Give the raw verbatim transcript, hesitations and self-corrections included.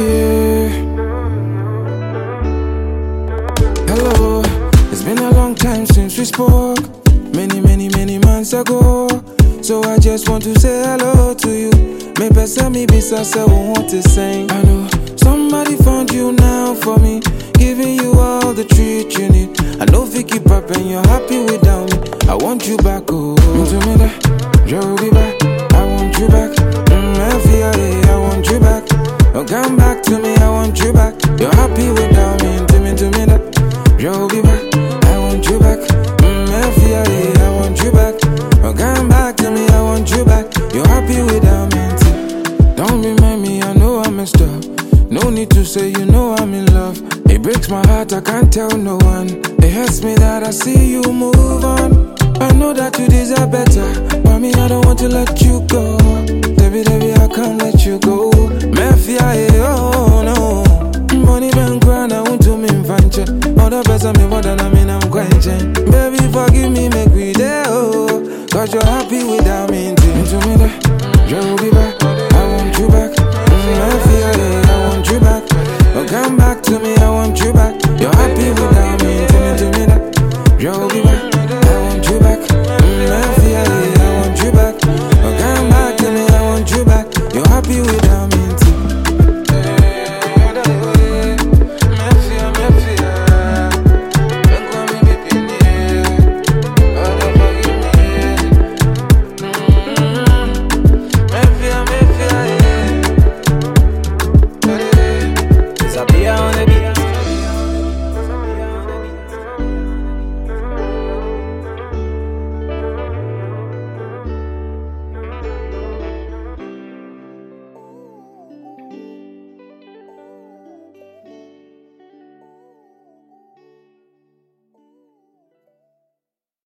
Yeah. Hello, it's been a long time since we spoke. Many, many, many months ago. So I just want to say hello to you. Maybe send me besides I won't want to sing. I know somebody found you now for me, giving you all the treat you need. I know if you keep up and you're happy without me, I want you back, oh. To me that, you'll be back. I want you back. Mm, I feel it, I want you back. Oh, come back to me, I want you back. You're happy without me, to me, to me that, you'll be back. I want you back. Mm, I feel it, I want you back. Oh, come back to me, I want you back. You're happy without me, too. Don't remind me, I know I messed up. No need to say you know I'm in love. It breaks my heart, I can't tell no one. It hurts me that I see you move on. I know that you deserve better, but me I don't want to let